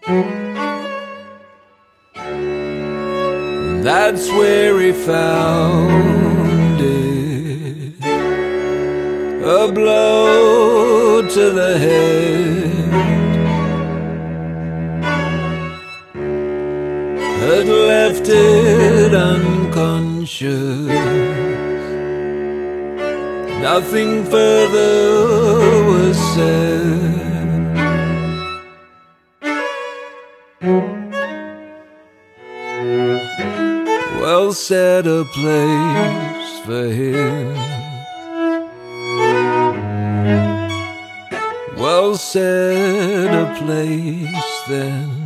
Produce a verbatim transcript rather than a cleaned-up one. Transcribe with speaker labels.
Speaker 1: That's where he found it, a blow to the head had left it unconscious. Nothing further was said. Well said, a place for him. Well said, a place then.